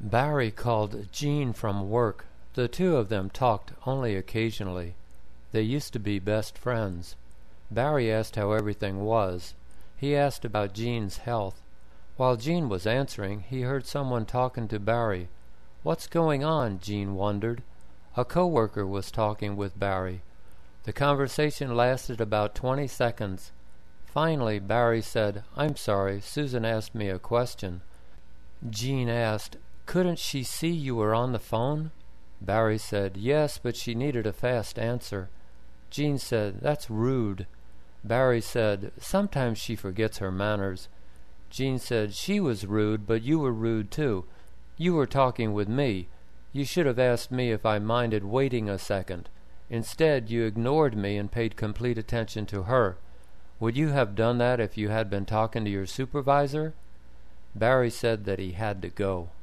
Barry called Jean from work. The two of them talked only occasionally. They used to be best friends. Barry asked how everything was. He asked about Jean's health. While Jean was answering, he heard someone talking to Barry. "What's going on?" Jean wondered. A co-worker was talking with Barry. The conversation lasted about 20 seconds. Finally, Barry said, "I'm sorry, Susan asked me a question." Jean asked, "Couldn't she see you were on the phone?" Barry said, "Yes, but she needed a fast answer." Jean said, "That's rude." Barry said, "Sometimes she forgets her manners." Jean said, "She was rude, but you were rude too. You were talking with me. You should have asked me if I minded waiting a second. Instead, you ignored me and paid complete attention to her. Would you have done that if you had been talking to your supervisor?" Barry said that he had to go.